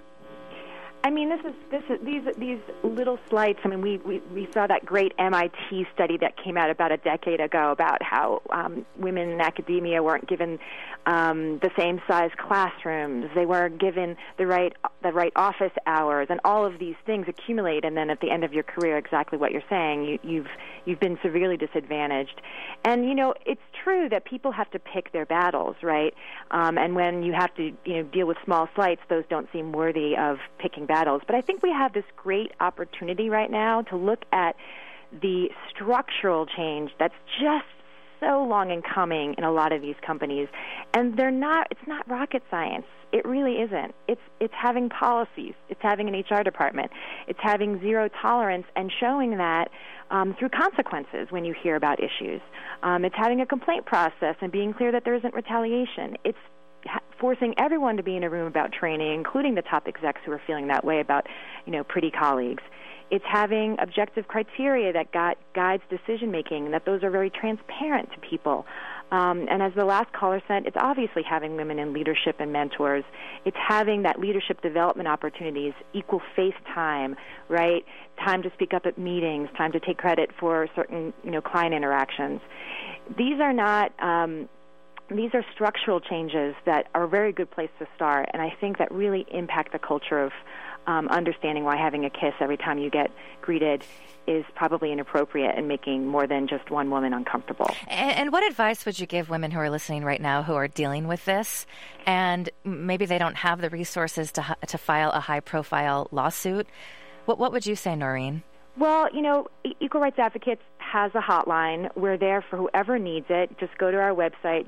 Speaker 4: I mean, these little slights. I mean, we saw that great MIT study that came out about a decade ago about how women in academia weren't given the same size classrooms. They weren't given the right office hours, and all of these things accumulate. And then at the end of your career, exactly what you're saying, you've been severely disadvantaged. And you know, it's true that people have to pick their battles, right? And when you have to deal with small slights, those don't seem worthy of picking battles. But I think we have this great opportunity right now to look at the structural change that's just so long in coming in a lot of these companies, and it's not rocket science. It really isn't. It's having policies. It's having an HR department. It's having zero tolerance and showing that through consequences when you hear about issues. It's having a complaint process and being clear that there isn't retaliation. It's forcing everyone to be in a room about training, including the top execs who are feeling that way about, pretty colleagues. It's having objective criteria that guides decision-making, and that those are very transparent to people. And as the last caller said, it's obviously having women in leadership and mentors. It's having that leadership development opportunities, equal face time, right? Time to speak up at meetings, time to take credit for certain, client interactions. These are not... These are structural changes that are a very good place to start, and I think that really impact the culture of understanding why having a kiss every time you get greeted is probably inappropriate and making more than just one woman uncomfortable.
Speaker 1: And what advice would you give women who are listening right now who are dealing with this, and maybe they don't have the resources to file a high-profile lawsuit? What would you say, Noreen?
Speaker 4: Well, Equal Rights Advocates has a hotline. We're there for whoever needs it. Just go to our website,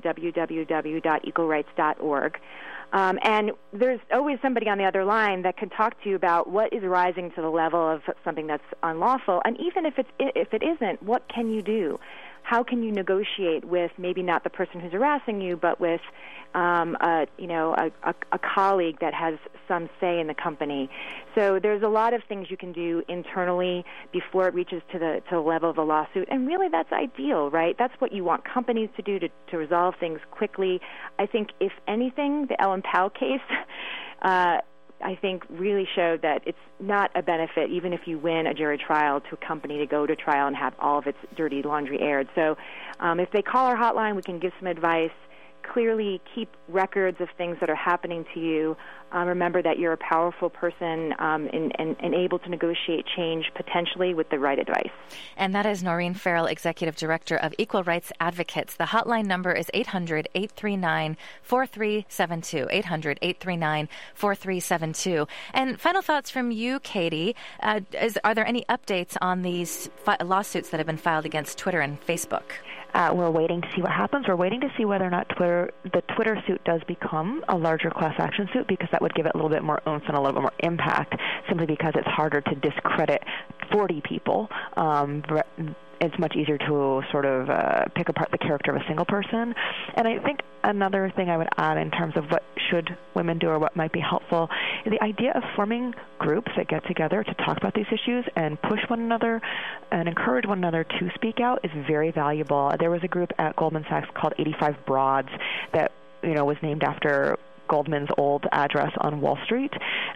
Speaker 4: www.equalrights.org. And there's always somebody on the other line that can talk to you about what is rising to the level of something that's unlawful. And even if it isn't, what can you do? how can you negotiate with maybe not the person who's harassing you, but with a colleague that has some say in the company. So there's a lot of things you can do internally before it reaches to the level of a lawsuit, and really that's ideal, right? That's what you want companies to do to resolve things quickly. I think, if anything, the Ellen Pao case I think really showed that it's not a benefit, even if you win a jury trial, to a company to go to trial and have all of its dirty laundry aired. So if they call our hotline, we can give some advice. Clearly keep records of things that are happening to you. Remember that you're a powerful person and able to negotiate change potentially with the right advice. And
Speaker 1: that is Noreen Farrell, Executive Director of Equal Rights Advocates. The hotline number is 800-839-4372, 800-839-4372. And final thoughts from you, Katie. Are there any updates on these lawsuits that have been filed against Twitter and Facebook?
Speaker 2: We're waiting to see what happens. We're waiting to see whether or not the Twitter suit does become a larger class action suit, because that would give it a little bit more oomph and a little bit more impact, simply because it's harder to discredit 40 people. It's much easier to sort of pick apart the character of a single person. And I think another thing I would add in terms of what should women do or what might be helpful is the idea of forming groups that get together to talk about these issues and push one another and encourage one another to speak out is very valuable. There was a group at Goldman Sachs called 85 Broads that was named after Goldman's old address on Wall Street.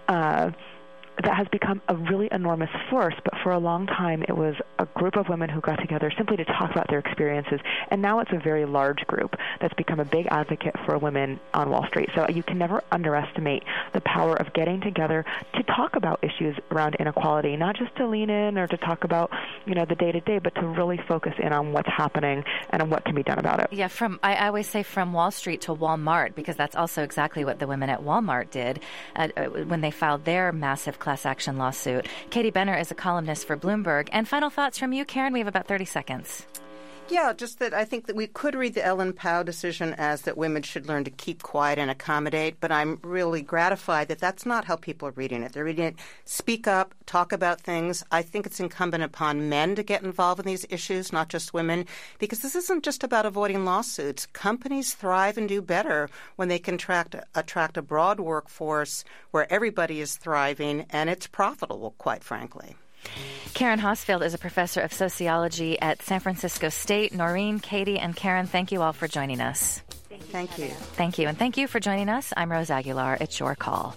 Speaker 2: That has become a really enormous force, but for a long time it was a group of women who got together simply to talk about their experiences, and now it's a very large group that's become a big advocate for women on Wall Street. So you can never underestimate the power of getting together to talk about issues around inequality, not just to lean in or to talk about the day-to-day, but to really focus in on what's happening and on what can be done about it.
Speaker 1: Yeah, I always say from Wall Street to Walmart, because that's also exactly what the women at Walmart did when they filed their massive class action lawsuit. Katie Benner is a columnist for Bloomberg. And final thoughts from you, Karen? We have about 30 seconds.
Speaker 3: Yeah, just that I think that we could read the Ellen Pao decision as that women should learn to keep quiet and accommodate, but I'm really gratified that that's not how people are reading it. They're reading it, speak up, talk about things. I think it's incumbent upon men to get involved in these issues, not just women, because this isn't just about avoiding lawsuits. Companies thrive and do better when they can attract a broad workforce where everybody is thriving and it's profitable, quite frankly.
Speaker 1: Karen Hosfield is a professor of sociology at San Francisco State. Noreen, Katie, and Karen, thank you all for joining us.
Speaker 3: Thank you.
Speaker 1: Thank you. And thank you for joining us. I'm Rose Aguilar. It's Your Call.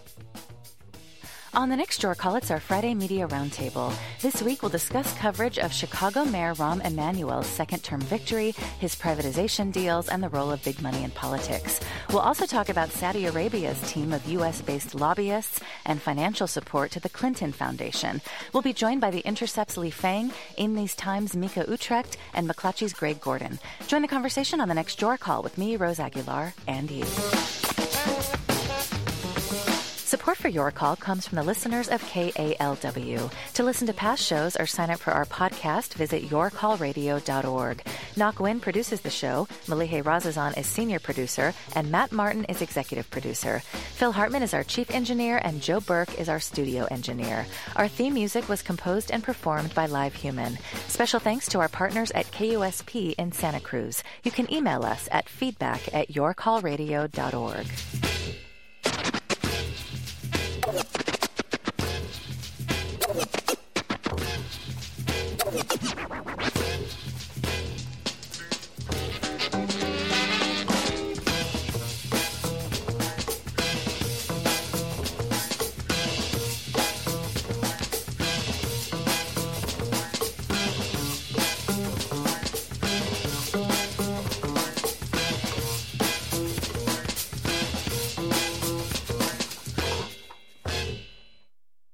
Speaker 1: On the next Your Call, it's our Friday Media Roundtable. This week, we'll discuss coverage of Chicago Mayor Rahm Emanuel's second-term victory, his privatization deals, and the role of big money in politics. We'll also talk about Saudi Arabia's team of U.S.-based lobbyists and financial support to the Clinton Foundation. We'll be joined by The Intercept's Lee Fang, In These Times' Mika Utrecht, and McClatchy's Greg Gordon. Join the conversation on the next Your Call with me, Rose Aguilar, and you. Support for Your Call comes from the listeners of KALW. To listen to past shows or sign up for our podcast, visit yourcallradio.org. Nak Win produces the show, Malihe Razazan is senior producer, and Matt Martin is executive producer. Phil Hartman is our chief engineer, and Joe Burke is our studio engineer. Our theme music was composed and performed by Live Human. Special thanks to our partners at KUSP in Santa Cruz. You can email us at feedback@yourcallradio.org.